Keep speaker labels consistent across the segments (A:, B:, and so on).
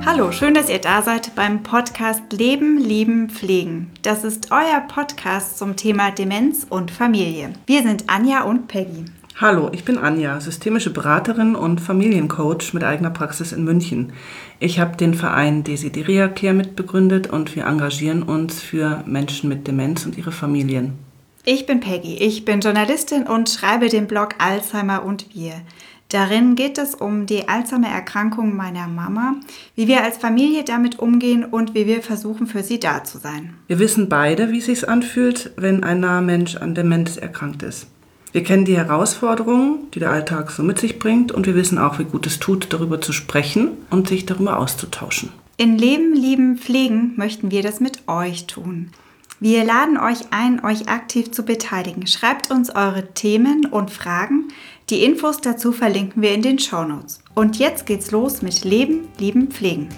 A: Hallo, schön, dass ihr da seid beim Podcast Leben, Lieben, Pflegen. Das ist euer Podcast zum Thema Demenz und Familie. Wir sind Anja und Peggy.
B: Hallo, ich bin Anja, systemische Beraterin und Familiencoach mit eigener Praxis in München. Ich habe den Verein Desideria Care mitbegründet und wir engagieren uns für Menschen mit Demenz und ihre Familien.
A: Ich bin Peggy, ich bin Journalistin und schreibe den Blog Alzheimer und wir. Darin geht es um die Alzheimer-Erkrankung meiner Mama, wie wir als Familie damit umgehen und wie wir versuchen, für sie da zu sein.
B: Wir wissen beide, wie es sich anfühlt, wenn ein naher Mensch an Demenz erkrankt ist. Wir kennen die Herausforderungen, die der Alltag so mit sich bringt, und wir wissen auch, wie gut es tut, darüber zu sprechen und sich darüber auszutauschen.
A: In Leben, Lieben, Pflegen möchten wir das mit euch tun. Wir laden euch ein, euch aktiv zu beteiligen. Schreibt uns eure Themen und Fragen. Die Infos dazu verlinken wir in den Shownotes. Und jetzt geht's los mit Leben, Lieben, Pflegen.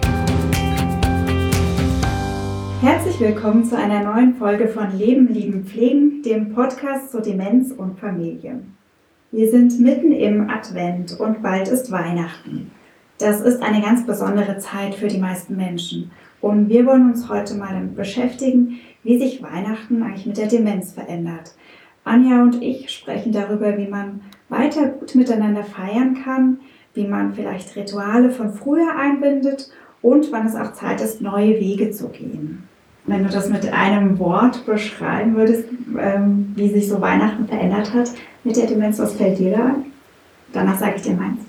A: Herzlich willkommen zu einer neuen Folge von Leben, Lieben, Pflegen, dem Podcast zu Demenz und Familie. Wir sind mitten im Advent und bald ist Weihnachten. Das ist eine ganz besondere Zeit für die meisten Menschen. Und wir wollen uns heute mal damit beschäftigen, wie sich Weihnachten eigentlich mit der Demenz verändert. Anja und ich sprechen darüber, wie man weiter gut miteinander feiern kann, wie man vielleicht Rituale von früher einbindet und wann es auch Zeit ist, neue Wege zu gehen. Wenn du das mit einem Wort beschreiben würdest, wie sich so Weihnachten verändert hat mit der Demenz, was fällt dir da ein? Danach sage ich dir meins.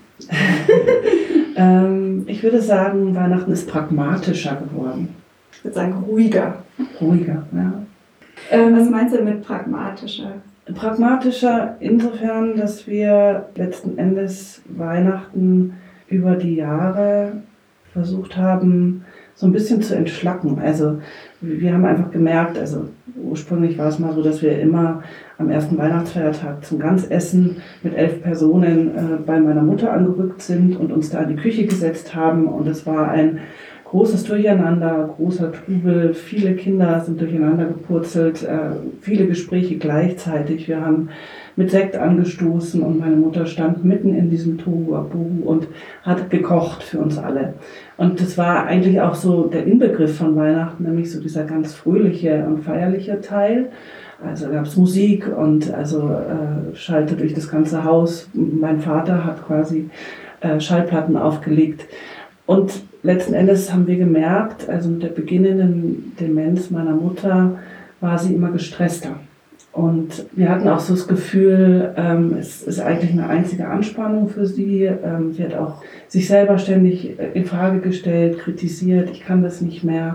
B: Ich würde sagen, Weihnachten ist pragmatischer geworden.
A: Ich würde sagen ruhiger.
B: Ruhiger, ja.
A: Was meinst du mit pragmatischer?
B: Pragmatischer insofern, dass wir letzten Endes Weihnachten über die Jahre versucht haben, so ein bisschen zu entschlacken. Also wir haben einfach gemerkt, also ursprünglich war es mal so, dass wir immer am ersten Weihnachtsfeiertag zum Ganzessen mit 11 Personen bei meiner Mutter angerückt sind und uns da in die Küche gesetzt haben. Und es war ein großes Durcheinander, großer Trubel, viele Kinder sind durcheinander gepurzelt, viele Gespräche gleichzeitig. Wir haben mit Sekt angestoßen und meine Mutter stand mitten in diesem Tohuwabohu und hat gekocht für uns alle. Und das war eigentlich auch so der Inbegriff von Weihnachten, nämlich so dieser ganz fröhliche und feierliche Teil. Also gab es Musik und schallte durch das ganze Haus. Mein Vater hat quasi Schallplatten aufgelegt. Und letzten Endes haben wir gemerkt, also mit der beginnenden Demenz meiner Mutter war sie immer gestresster. Und wir hatten auch so das Gefühl, es ist eigentlich eine einzige Anspannung für sie. Sie hat auch sich selber ständig in Frage gestellt, kritisiert, ich kann das nicht mehr,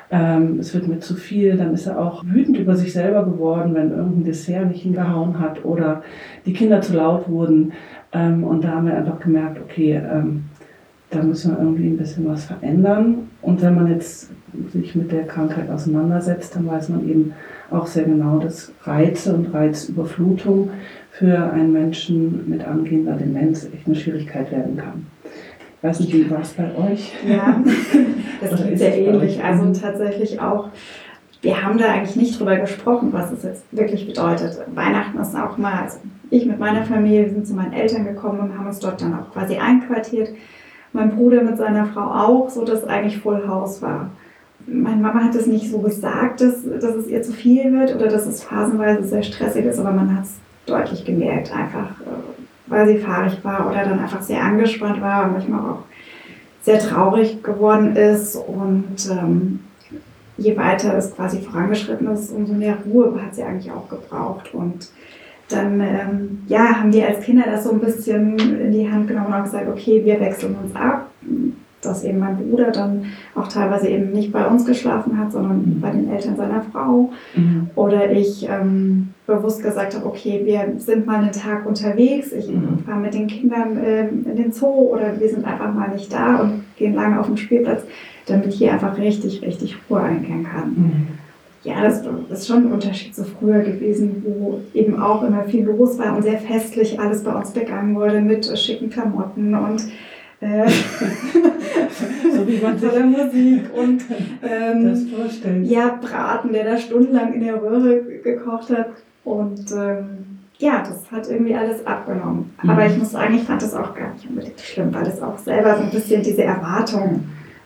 B: es wird mir zu viel. Dann ist er auch wütend über sich selber geworden, wenn irgendein Dessert nicht hingehauen hat oder die Kinder zu laut wurden. Und da haben wir einfach gemerkt, okay, da müssen wir irgendwie ein bisschen was verändern. Und wenn man jetzt sich mit der Krankheit auseinandersetzt, dann weiß man eben auch sehr genau, dass Reize und Reizüberflutung für einen Menschen mit angehender Demenz echt eine Schwierigkeit werden kann. Ich weiß nicht, wie war es bei euch?
A: Ja, das ist sehr ähnlich. Also tatsächlich auch, wir haben da eigentlich nicht drüber gesprochen, was es jetzt wirklich bedeutet. Weihnachten ist auch mal, also ich mit meiner Familie, wir sind zu meinen Eltern gekommen und haben uns dort dann auch quasi einquartiert. Mein Bruder mit seiner Frau auch, so dass eigentlich Full House war. Meine Mama hat es nicht so gesagt, dass es ihr zu viel wird oder dass es phasenweise sehr stressig ist, aber man hat es deutlich gemerkt, einfach weil sie fahrig war oder dann einfach sehr angespannt war und manchmal auch sehr traurig geworden ist. Und je weiter es quasi vorangeschritten ist, umso mehr Ruhe hat sie eigentlich auch gebraucht. Und dann haben wir als Kinder das so ein bisschen in die Hand genommen und auch gesagt, okay, wir wechseln uns ab. Dass eben mein Bruder dann auch teilweise eben nicht bei uns geschlafen hat, sondern bei den Eltern seiner Frau. Mhm. Oder ich bewusst gesagt habe, okay, wir sind mal einen Tag unterwegs, ich fahre mit den Kindern in den Zoo oder wir sind einfach mal nicht da und gehen lange auf den Spielplatz, damit hier einfach richtig, richtig Ruhe einkehren kann. Mhm. Ja, das ist schon ein Unterschied zu früher gewesen, wo eben auch immer viel los war und sehr festlich alles bei uns begangen wurde mit schicken Klamotten und
B: so wie man sich
A: tolle Musik und
B: das vorstellt.
A: Ja, Braten, der da stundenlang in der Röhre gekocht hat. Und das hat irgendwie alles abgenommen. Aber ich muss sagen, ich fand das auch gar nicht unbedingt schlimm, weil es auch selber so ein bisschen diese Erwartung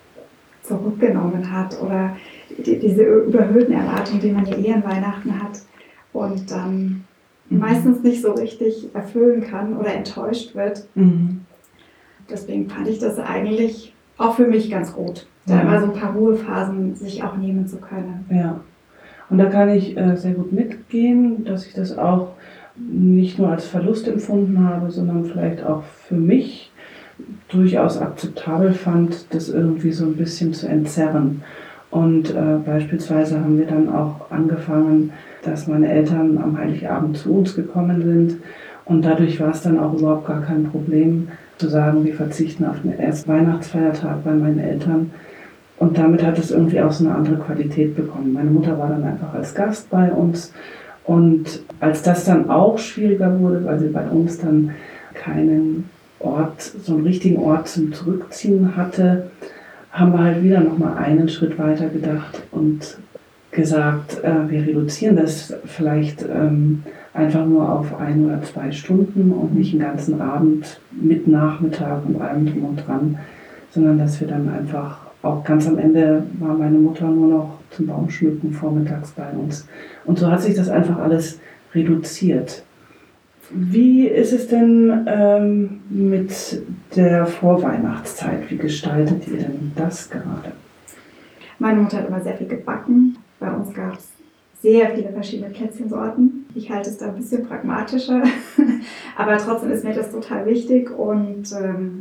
A: zurückgenommen hat oder diese überhöhten Erwartungen, die man ja an Weihnachten hat und dann meistens nicht so richtig erfüllen kann oder enttäuscht wird. Deswegen fand ich das eigentlich auch für mich ganz gut, da immer so ein paar Ruhephasen sich auch nehmen zu können.
B: Ja, und da kann ich sehr gut mitgehen, dass ich das auch nicht nur als Verlust empfunden habe, sondern vielleicht auch für mich durchaus akzeptabel fand, das irgendwie so ein bisschen zu entzerren. Und beispielsweise haben wir dann auch angefangen, dass meine Eltern am Heiligabend zu uns gekommen sind. Und dadurch war es dann auch überhaupt gar kein Problem zu sagen, wir verzichten auf den ersten Weihnachtsfeiertag bei meinen Eltern. Und damit hat es irgendwie auch so eine andere Qualität bekommen. Meine Mutter war dann einfach als Gast bei uns. Und als das dann auch schwieriger wurde, weil sie bei uns dann keinen Ort, so einen richtigen Ort zum Zurückziehen hatte, haben wir halt wieder nochmal einen Schritt weiter gedacht und gesagt, wir reduzieren das vielleicht einfach nur auf 1 oder 2 Stunden und nicht den ganzen Abend mit Nachmittag und allem drum und dran, sondern dass wir dann einfach auch ganz am Ende war meine Mutter nur noch zum Baumschmücken vormittags bei uns. Und so hat sich das einfach alles reduziert. Wie ist es denn mit der Vorweihnachtszeit? Wie gestaltet ihr denn das gerade?
A: Meine Mutter hat immer sehr viel gebacken. Bei uns gab es sehr viele verschiedene Plätzchensorten. Ich halte es da ein bisschen pragmatischer, aber trotzdem ist mir das total wichtig. Und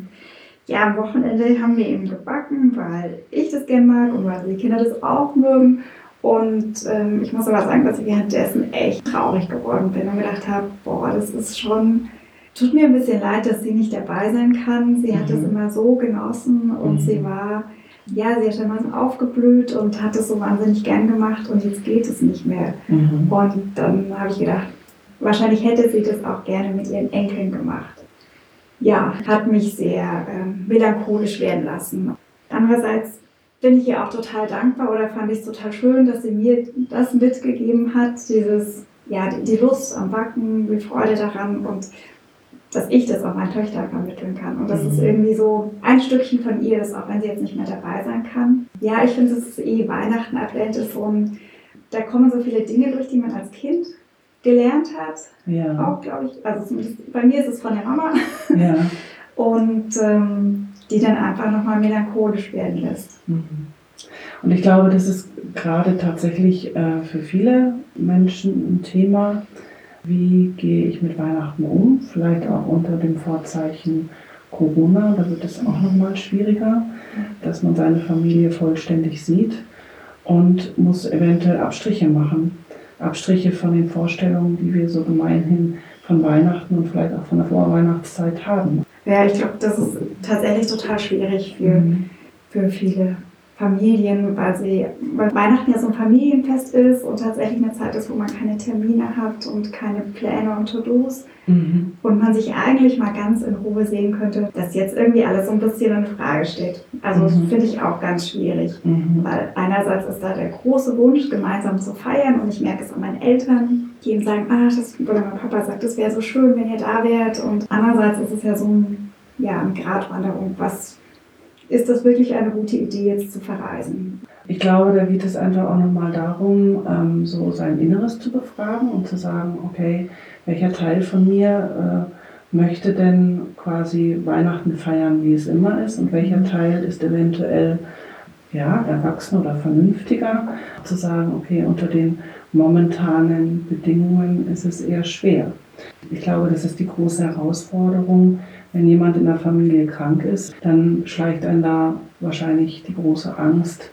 A: am Wochenende haben wir eben gebacken, weil ich das gerne mag und weil die Kinder das auch mögen. Und ich muss aber sagen, dass ich währenddessen echt traurig geworden bin und gedacht habe, das ist schon, tut mir ein bisschen leid, dass sie nicht dabei sein kann. Sie hat es immer so genossen und sie hat immer so aufgeblüht und hat es so wahnsinnig gern gemacht und jetzt geht es nicht mehr. Und dann habe ich gedacht, wahrscheinlich hätte sie das auch gerne mit ihren Enkeln gemacht. Ja, hat mich sehr melancholisch werden lassen. Andererseits bin ich ihr auch total dankbar oder fand ich es total schön, dass sie mir das mitgegeben hat, die Lust am Backen, die Freude daran und dass ich das auch meinen Töchtern vermitteln kann. Und das ist irgendwie so ein Stückchen von ihr ist, auch wenn sie jetzt nicht mehr dabei sein kann. Ja, ich finde, es ist Weihnachten, Advent ist da kommen so viele Dinge durch, die man als Kind gelernt hat. Ja. Auch, glaube ich, also zumindest bei mir ist es von der Mama. Ja. Und die dann einfach nochmal melancholisch werden lässt.
B: Und ich glaube, das ist gerade tatsächlich für viele Menschen ein Thema. Wie gehe ich mit Weihnachten um? Vielleicht auch unter dem Vorzeichen Corona, da wird es auch nochmal schwieriger, dass man seine Familie vollständig sieht und muss eventuell Abstriche machen. Abstriche von den Vorstellungen, die wir so gemeinhin von Weihnachten und vielleicht auch von der Vorweihnachtszeit haben.
A: Ja, ich glaube, das ist tatsächlich total schwierig für viele Familien, weil Weihnachten ja so ein Familienfest ist und tatsächlich eine Zeit ist, wo man keine Termine hat und keine Pläne und To-Dos und man sich eigentlich mal ganz in Ruhe sehen könnte, dass jetzt irgendwie alles so ein bisschen in Frage steht. Also das finde ich auch ganz schwierig, weil einerseits ist da der große Wunsch, gemeinsam zu feiern und ich merke es an meinen Eltern, die eben sagen, oder mein Papa sagt, es wäre so schön, wenn ihr da wärt und andererseits ist es ja so eine Gratwanderung, ist das wirklich eine gute Idee, jetzt zu verreisen?
B: Ich glaube, da geht es einfach auch nochmal darum, so sein Inneres zu befragen und zu sagen, okay, welcher Teil von mir möchte denn quasi Weihnachten feiern, wie es immer ist und welcher Teil ist eventuell erwachsen oder vernünftiger, zu sagen, okay, unter den momentanen Bedingungen ist es eher schwer. Ich glaube, das ist die große Herausforderung. Wenn jemand in der Familie krank ist, dann schleicht einen da wahrscheinlich die große Angst,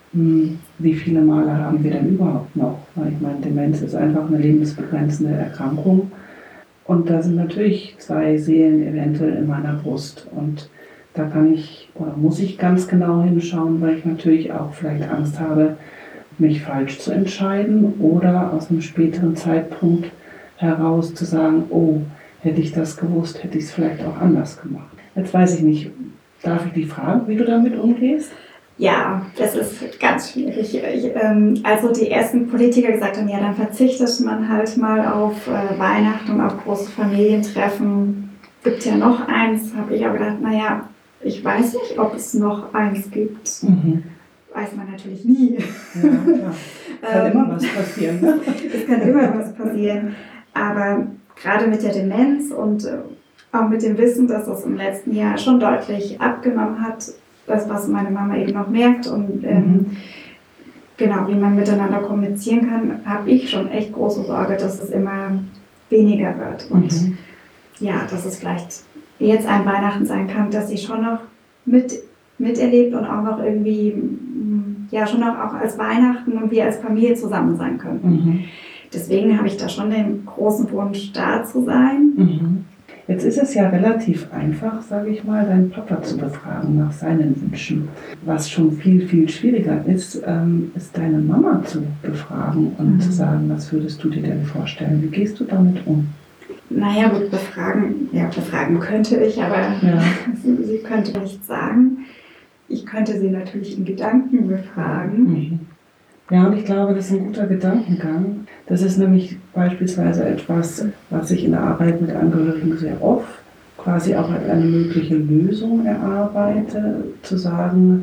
B: wie viele Male haben wir denn überhaupt noch? Weil ich meine, Demenz ist einfach eine lebensbegrenzende Erkrankung. Und da sind natürlich 2 Seelen eventuell in meiner Brust. Und da kann ich oder muss ich ganz genau hinschauen, weil ich natürlich auch vielleicht Angst habe, mich falsch zu entscheiden oder aus einem späteren Zeitpunkt heraus zu sagen, hätte ich das gewusst, hätte ich es vielleicht auch anders gemacht. Jetzt weiß ich nicht, darf ich dich fragen, wie du damit umgehst?
A: Ja, das ist ganz schwierig. Also die ersten Politiker gesagt haben, dann verzichtet man halt mal auf Weihnachten und auf große Familientreffen. Gibt ja noch eins, habe ich aber gedacht, ich weiß nicht, ob es noch eins gibt. weiß man natürlich nie.
B: Ja, klar. Kann immer was passieren. Ne?
A: Es kann immer was passieren. Aber gerade mit der Demenz und auch mit dem Wissen, dass es im letzten Jahr schon deutlich abgenommen hat, das, was meine Mama eben noch merkt und genau, wie man miteinander kommunizieren kann, habe ich schon echt große Sorge, dass es immer weniger wird. Und ja, dass es vielleicht jetzt ein Weihnachten sein kann, dass sie schon noch miterlebt und auch noch irgendwie, ja, schon noch auch als Weihnachten und wir als Familie zusammen sein können. Deswegen habe ich da schon den großen Wunsch, da zu sein.
B: Jetzt ist es ja relativ einfach, sage ich mal, deinen Papa zu befragen nach seinen Wünschen. Was schon viel, viel schwieriger ist, ist deine Mama zu befragen und zu sagen, was würdest du dir denn vorstellen? Wie gehst du damit um?
A: Naja, gut, befragen könnte ich, aber sie könnte nichts sagen. Ich könnte sie natürlich in Gedanken befragen.
B: Ja, und ich glaube, das ist ein guter Gedankengang. Das ist nämlich beispielsweise etwas, was ich in der Arbeit mit Angehörigen sehr oft quasi auch als eine mögliche Lösung erarbeite, zu sagen,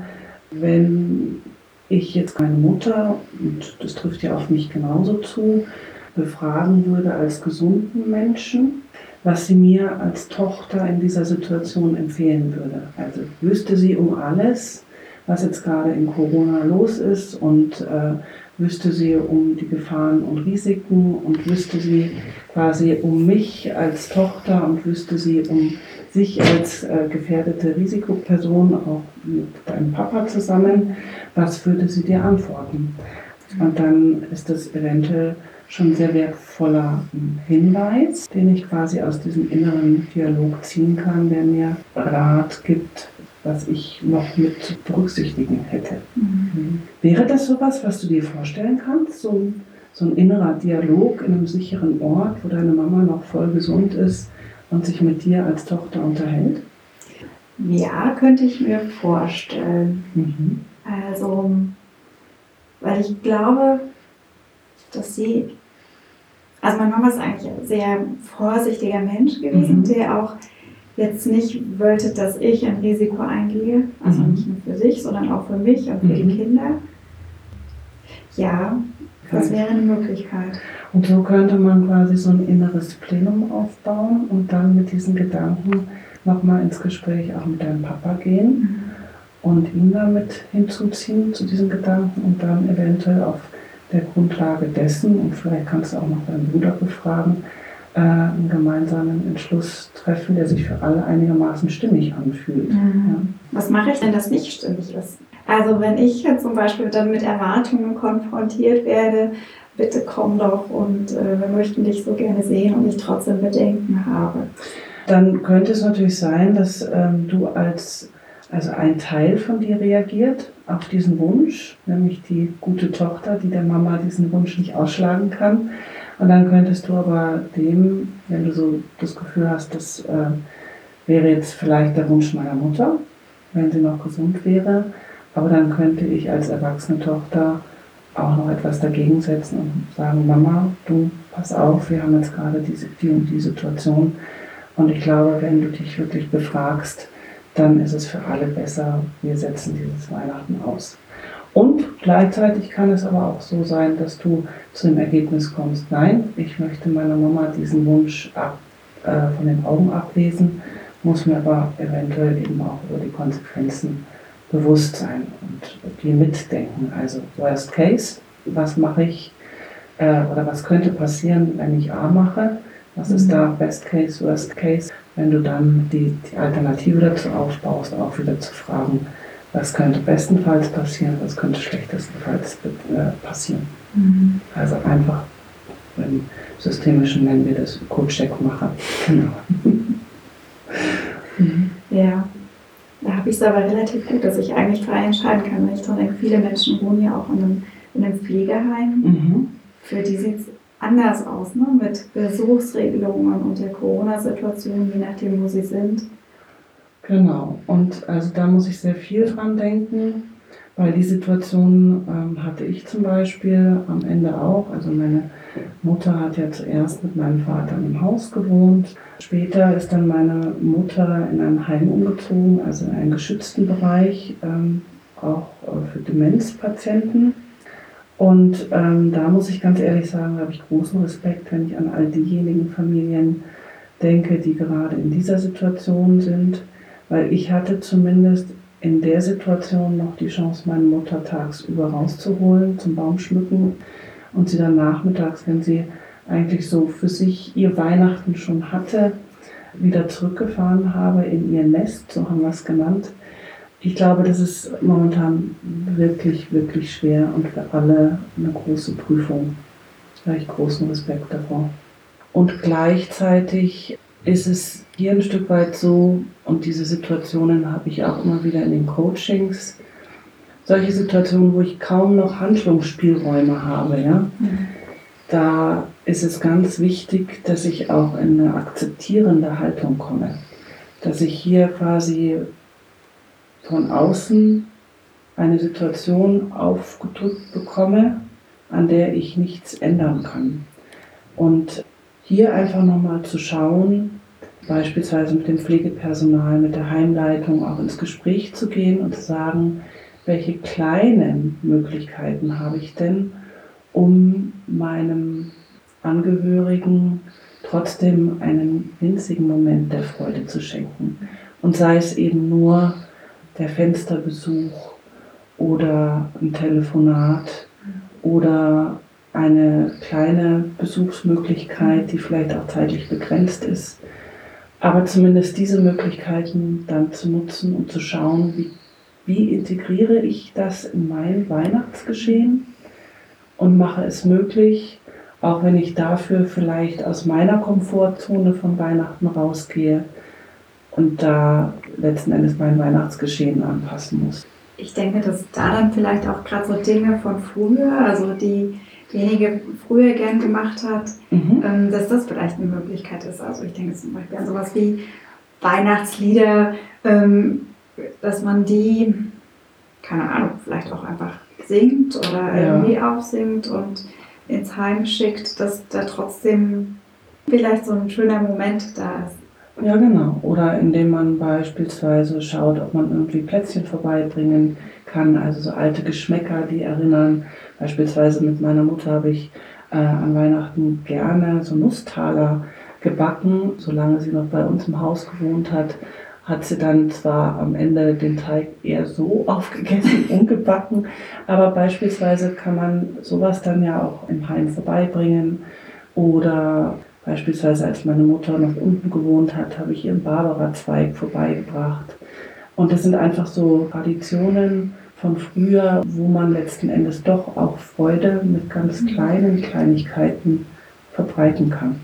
B: wenn ich jetzt meine Mutter, und das trifft ja auf mich genauso zu, befragen würde als gesunden Menschen, was sie mir als Tochter in dieser Situation empfehlen würde. Also wüsste sie um alles, was jetzt gerade in Corona los ist und wüsste sie um die Gefahren und Risiken und wüsste sie quasi um mich als Tochter und wüsste sie um sich als gefährdete Risikoperson, auch mit deinem Papa zusammen, was würde sie dir antworten? Und dann ist das eventuell schon ein sehr wertvoller Hinweis, den ich quasi aus diesem inneren Dialog ziehen kann, der mir Rat gibt, was ich noch mit zu berücksichtigen hätte. Wäre das sowas, was du dir vorstellen kannst? So ein innerer Dialog in einem sicheren Ort, wo deine Mama noch voll gesund ist und sich mit dir als Tochter unterhält?
A: Ja, könnte ich mir vorstellen. Also, weil ich glaube, dass also meine Mama ist eigentlich ein sehr vorsichtiger Mensch gewesen, der auch jetzt nicht wollte, dass ich ein Risiko eingehe, also nicht nur für sich, sondern auch für mich und für die Kinder. Ja, das wäre eine Möglichkeit.
B: Und so könnte man quasi so ein inneres Plenum aufbauen und dann mit diesen Gedanken nochmal ins Gespräch auch mit deinem Papa gehen und ihn damit hinzuziehen zu diesen Gedanken und dann eventuell auf der Grundlage dessen, und vielleicht kannst du auch noch deinen Bruder befragen, einen gemeinsamen Entschluss treffen, der sich für alle einigermaßen stimmig anfühlt. Ja.
A: Was mache ich, wenn das nicht stimmig ist? Also wenn ich jetzt zum Beispiel dann mit Erwartungen konfrontiert werde, bitte komm doch und wir möchten dich so gerne sehen und ich trotzdem Bedenken habe.
B: Dann könnte es natürlich sein, dass du also ein Teil von dir reagiert auf diesen Wunsch, nämlich die gute Tochter, die der Mama diesen Wunsch nicht ausschlagen kann. Und dann könntest du aber wenn du so das Gefühl hast, das wäre jetzt vielleicht der Wunsch meiner Mutter, wenn sie noch gesund wäre, aber dann könnte ich als erwachsene Tochter auch noch etwas dagegen setzen und sagen, Mama, du pass auf, wir haben jetzt gerade die Situation und ich glaube, wenn du dich wirklich befragst, dann ist es für alle besser, wir setzen dieses Weihnachten aus. Und gleichzeitig kann es aber auch so sein, dass du zu dem Ergebnis kommst, nein, ich möchte meiner Mama diesen Wunsch von den Augen ablesen, muss mir aber eventuell eben auch über die Konsequenzen bewusst sein und die mitdenken. Also Worst Case, was mache ich oder was könnte passieren, wenn ich A mache? Was ist da Best Case, Worst Case? Wenn du dann die Alternative dazu aufbaust, auch wieder zu fragen, was könnte bestenfalls passieren, was könnte schlechtestenfalls passieren. Also einfach, im Systemischen nennen wir das Code-Check-Macher. Genau.
A: Ja, da habe ich es aber relativ gut, dass ich eigentlich frei entscheiden kann. Wenn ich dran denke, viele Menschen wohnen ja auch in einem Pflegeheim. Für die sieht es anders aus, ne? Mit Besuchsregelungen und der Corona-Situation, je nachdem, wo sie sind.
B: Genau, und also da muss ich sehr viel dran denken, weil die Situation hatte ich zum Beispiel am Ende auch. Also meine Mutter hat ja zuerst mit meinem Vater im Haus gewohnt. Später ist dann meine Mutter in ein Heim umgezogen, also in einen geschützten Bereich, auch für Demenzpatienten. Und da muss ich ganz ehrlich sagen, habe ich großen Respekt, wenn ich an all diejenigen Familien denke, die gerade in dieser Situation sind, weil ich hatte zumindest in der Situation noch die Chance, meine Mutter tagsüber rauszuholen zum Baumschmücken und sie dann nachmittags, wenn sie eigentlich so für sich ihr Weihnachten schon hatte, wieder zurückgefahren habe in ihr Nest, so haben wir es genannt. Ich glaube, das ist momentan wirklich, wirklich schwer und für alle eine große Prüfung. Da habe ich großen Respekt davor. Und gleichzeitig ist es hier ein Stück weit so, und diese Situationen habe ich auch immer wieder in den Coachings, solche Situationen, wo ich kaum noch Handlungsspielräume habe, ja. Da ist es ganz wichtig, dass ich auch in eine akzeptierende Haltung komme. Dass ich hier quasi von außen eine Situation aufgedrückt bekomme, an der ich nichts ändern kann. Und hier einfach nochmal zu schauen, beispielsweise mit dem Pflegepersonal, mit der Heimleitung auch ins Gespräch zu gehen und zu sagen, welche kleinen Möglichkeiten habe ich denn, um meinem Angehörigen trotzdem einen winzigen Moment der Freude zu schenken. Und sei es eben nur der Fensterbesuch oder ein Telefonat oder eine kleine Besuchsmöglichkeit, die vielleicht auch zeitlich begrenzt ist. Aber zumindest diese Möglichkeiten dann zu nutzen und zu schauen, wie integriere ich das in mein Weihnachtsgeschehen und mache es möglich, auch wenn ich dafür vielleicht aus meiner Komfortzone von Weihnachten rausgehe und da letzten Endes mein Weihnachtsgeschehen anpassen muss.
A: Ich denke, dass da dann vielleicht auch gerade so Dinge von früher, also die diejenige früher gern gemacht hat, dass das vielleicht eine Möglichkeit ist. Also ich denke zum Beispiel an sowas wie Weihnachtslieder, dass man die, keine Ahnung, vielleicht auch einfach singt oder irgendwie aufsingt und ins Heim schickt, dass da trotzdem vielleicht so ein schöner Moment da ist.
B: Ja, genau. Oder indem man beispielsweise schaut, ob man irgendwie Plätzchen vorbeibringen kann, also so alte Geschmäcker, die erinnern. Beispielsweise mit meiner Mutter habe ich an Weihnachten gerne so Nusstaler gebacken. Solange sie noch bei uns im Haus gewohnt hat, hat sie dann zwar am Ende den Teig eher so aufgegessen und gebacken, aber beispielsweise kann man sowas dann ja auch im Heim vorbeibringen. Oder beispielsweise als meine Mutter noch unten gewohnt hat, habe ich ihren Barbara-Zweig vorbeigebracht. Und das sind einfach so Traditionen von früher, wo man letzten Endes doch auch Freude mit ganz kleinen Kleinigkeiten verbreiten kann.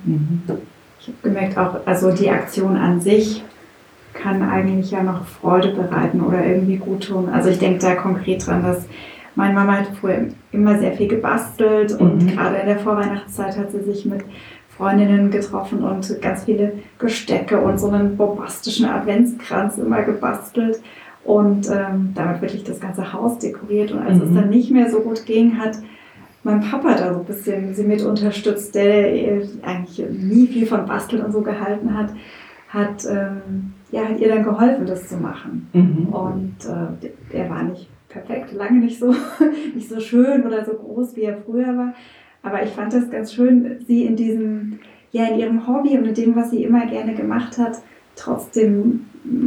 A: Ich habe gemerkt auch, also die Aktion an sich kann eigentlich ja noch Freude bereiten oder irgendwie gut tun. Also ich denke da konkret dran, dass meine Mama hat früher immer sehr viel gebastelt und gerade in der Vorweihnachtszeit hat sie sich mit Freundinnen getroffen und ganz viele Gestecke und so einen bombastischen Adventskranz immer gebastelt und damit wirklich das ganze Haus dekoriert. Und als es dann nicht mehr so gut ging, hat mein Papa da so ein bisschen sie mit unterstützt, der eigentlich nie viel von Basteln und so gehalten hat, hat ihr dann geholfen, das zu machen. Und er war nicht perfekt, lange nicht so schön oder so groß, wie er früher war. Aber ich fand das ganz schön, sie in ihrem Hobby und in dem, was sie immer gerne gemacht hat, trotzdem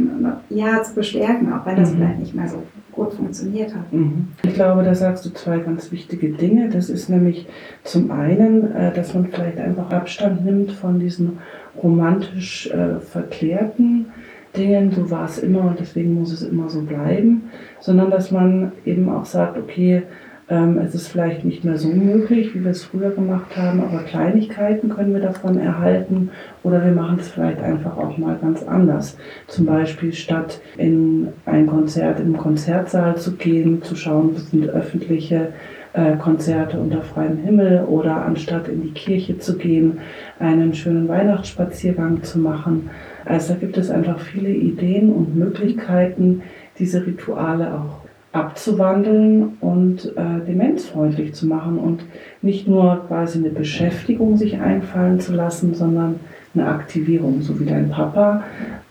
A: zu bestärken, auch wenn das vielleicht nicht mehr so gut funktioniert hat.
B: Ich glaube, da sagst du zwei ganz wichtige Dinge. Das ist nämlich zum einen, dass man vielleicht einfach Abstand nimmt von diesen romantisch verklärten Dingen, so war es immer und deswegen muss es immer so bleiben, sondern dass man eben auch sagt, okay, es ist vielleicht nicht mehr so möglich, wie wir es früher gemacht haben, aber Kleinigkeiten können wir davon erhalten oder wir machen es vielleicht einfach auch mal ganz anders. Zum Beispiel statt in ein Konzert im Konzertsaal zu gehen, zu schauen, was sind öffentliche Konzerte unter freiem Himmel oder anstatt in die Kirche zu gehen, einen schönen Weihnachtsspaziergang zu machen. Also da gibt es einfach viele Ideen und Möglichkeiten, diese Rituale auch abzuwandeln und demenzfreundlich zu machen und nicht nur quasi eine Beschäftigung sich einfallen zu lassen, sondern eine Aktivierung, so wie dein Papa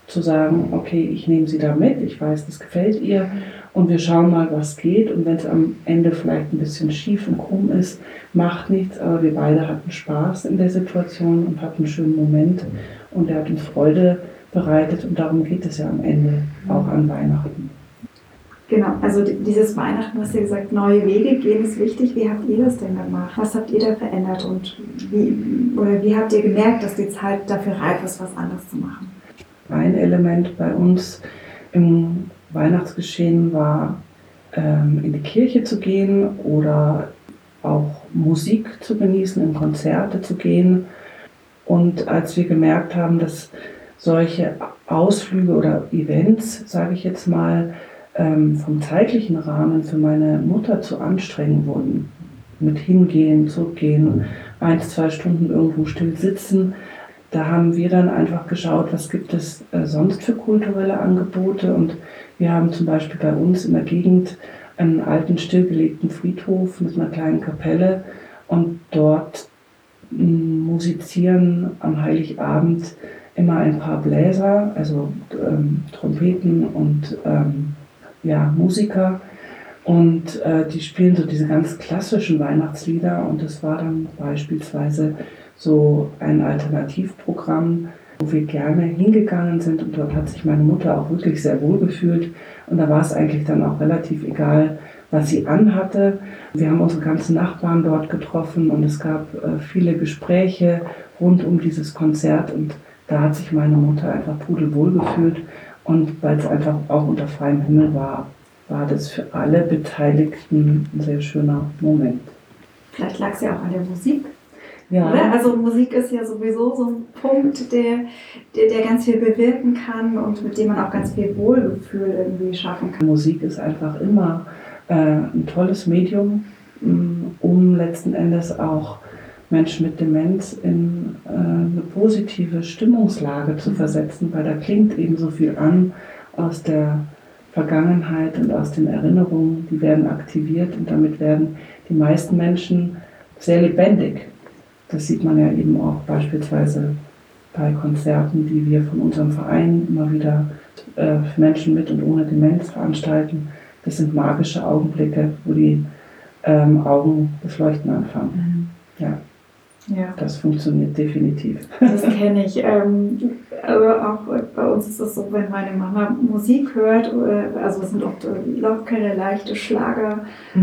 B: zu sagen, okay, ich nehme sie da mit, ich weiß, das gefällt ihr und wir schauen mal, was geht. Und wenn es am Ende vielleicht ein bisschen schief und krumm ist, macht nichts, aber wir beide hatten Spaß in der Situation und hatten einen schönen Moment und der hat uns Freude bereitet und darum geht es ja am Ende auch an Weihnachten.
A: Genau, also dieses Weihnachten, was ihr gesagt, neue Wege gehen, ist wichtig. Wie habt ihr das denn gemacht? Was habt ihr da verändert und wie habt ihr gemerkt, dass die Zeit dafür reif ist, was anderes zu machen?
B: Ein Element bei uns im Weihnachtsgeschehen war, in die Kirche zu gehen oder auch Musik zu genießen, in Konzerte zu gehen. Und als wir gemerkt haben, dass solche Ausflüge oder Events, sage ich jetzt mal, vom zeitlichen Rahmen für meine Mutter zu anstrengend wurden, mit hingehen, zurückgehen, 1-2 Stunden irgendwo still sitzen, da haben wir dann einfach geschaut, was gibt es sonst für kulturelle Angebote und wir haben zum Beispiel bei uns in der Gegend einen alten stillgelegten Friedhof mit einer kleinen Kapelle und dort musizieren am Heiligabend immer ein paar Bläser, also Trompeten und Musiker und die spielen so diese ganz klassischen Weihnachtslieder und das war dann beispielsweise so ein Alternativprogramm, wo wir gerne hingegangen sind und dort hat sich meine Mutter auch wirklich sehr wohl gefühlt und da war es eigentlich dann auch relativ egal, was sie anhatte. Wir haben unsere ganzen Nachbarn dort getroffen und es gab viele Gespräche rund um dieses Konzert und da hat sich meine Mutter einfach pudelwohl gefühlt. Und weil es einfach auch unter freiem Himmel war, war das für alle Beteiligten ein sehr schöner Moment.
A: Vielleicht lag es ja auch an der Musik.
B: Ja.
A: Oder? Also Musik ist ja sowieso so ein Punkt, der ganz viel bewirken kann und mit dem man auch ganz viel Wohlgefühl irgendwie schaffen kann.
B: Musik ist einfach immer ein tolles Medium, um letzten Endes auch Menschen mit Demenz in eine positive Stimmungslage zu versetzen, weil da klingt eben so viel an aus der Vergangenheit und aus den Erinnerungen, die werden aktiviert und damit werden die meisten Menschen sehr lebendig. Das sieht man ja eben auch beispielsweise bei Konzerten, die wir von unserem Verein immer wieder für Menschen mit und ohne Demenz veranstalten. Das sind magische Augenblicke, wo die Augen das Leuchten anfangen. Ja. Ja. Das funktioniert definitiv.
A: Das kenne ich. Aber auch bei uns ist es so, wenn meine Mama Musik hört, also es sind oft lockere, leichte Schlager,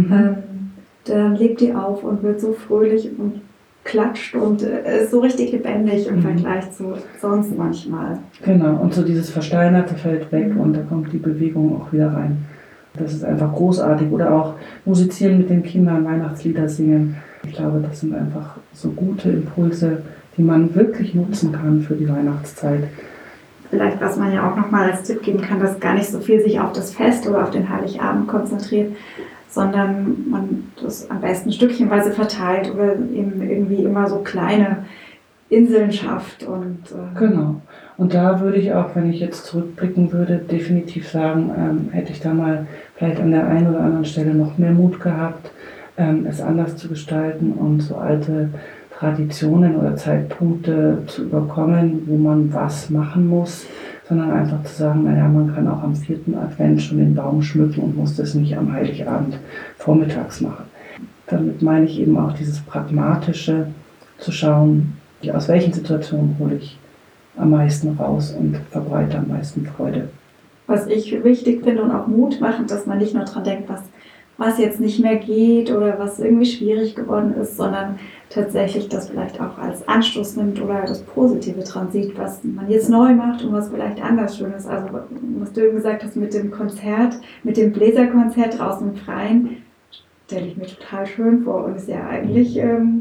A: dann lebt die auf und wird so fröhlich und klatscht und ist so richtig lebendig im Vergleich zu sonst manchmal.
B: Genau, und so dieses Versteinerte fällt weg und da kommt die Bewegung auch wieder rein. Das ist einfach großartig. Oder auch musizieren mit den Kindern, Weihnachtslieder singen. Ich glaube, das sind einfach so gute Impulse, die man wirklich nutzen kann für die Weihnachtszeit.
A: Vielleicht, was man ja auch nochmal als Tipp geben kann, dass gar nicht so viel sich auf das Fest oder auf den Heiligabend konzentriert, sondern man das am besten stückchenweise verteilt oder eben irgendwie immer so kleine Inseln schafft.
B: Genau. Und da würde ich auch, wenn ich jetzt zurückblicken würde, definitiv sagen, hätte ich da mal vielleicht an der einen oder anderen Stelle noch mehr Mut gehabt, es anders zu gestalten und so alte Traditionen oder Zeitpunkte zu überkommen, wo man was machen muss, sondern einfach zu sagen, naja, man kann auch am 4. Advent schon den Baum schmücken und muss das nicht am Heiligabend vormittags machen. Damit meine ich eben auch dieses Pragmatische, zu schauen, aus welchen Situationen hole ich am meisten raus und verbreite am meisten Freude.
A: Was ich wichtig finde und auch Mut machen, dass man nicht nur dran denkt, was jetzt nicht mehr geht oder was irgendwie schwierig geworden ist, sondern tatsächlich das vielleicht auch als Anstoß nimmt oder das Positive dran sieht, was man jetzt neu macht und was vielleicht anders schön ist. Also was du eben gesagt hast mit dem Konzert, mit dem Bläserkonzert draußen im Freien, stelle ich mir total schön vor und ist ja eigentlich,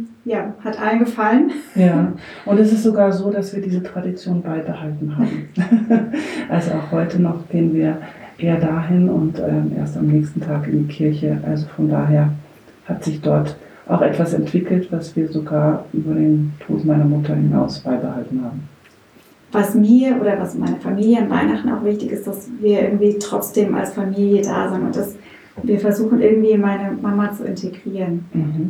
A: hat allen gefallen.
B: Ja, und es ist sogar so, dass wir diese Tradition beibehalten haben. Also auch heute noch gehen wir eher dahin und erst am nächsten Tag in die Kirche. Also von daher hat sich dort auch etwas entwickelt, was wir sogar über den Tod meiner Mutter hinaus beibehalten haben.
A: Was mir oder was meiner Familie an Weihnachten auch wichtig ist, dass wir irgendwie trotzdem als Familie da sind und dass wir versuchen irgendwie meine Mama zu integrieren.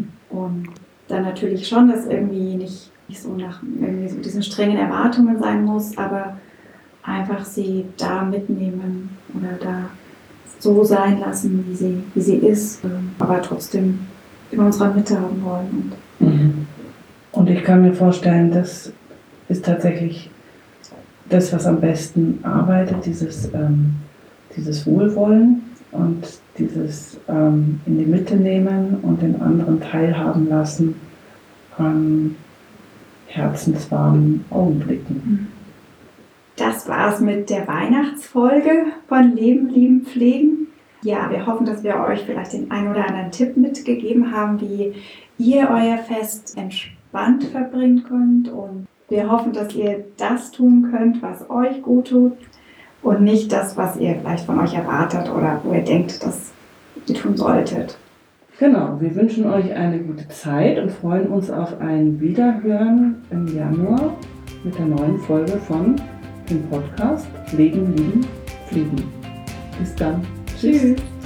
A: Und dann natürlich schon, dass irgendwie nicht so nach irgendwie so diesen strengen Erwartungen sein muss, aber einfach sie da mitnehmen oder da so sein lassen, wie sie ist, aber trotzdem in unserer Mitte haben wollen.
B: Und ich kann mir vorstellen, das ist tatsächlich das, was am besten arbeitet, dieses Wohlwollen und dieses in die Mitte nehmen und den anderen teilhaben lassen an herzenswarmen Augenblicken.
A: Das war's mit der Weihnachtsfolge von Leben, Lieben, Pflegen. Ja, wir hoffen, dass wir euch vielleicht den einen oder anderen Tipp mitgegeben haben, wie ihr euer Fest entspannt verbringen könnt. Und wir hoffen, dass ihr das tun könnt, was euch gut tut und nicht das, was ihr vielleicht von euch erwartet oder wo ihr denkt, dass ihr tun solltet.
B: Genau, wir wünschen euch eine gute Zeit und freuen uns auf ein Wiederhören im Januar mit der neuen Folge von dem Podcast Leben, Lieben, Pflegen. Bis dann.
A: Tschüss.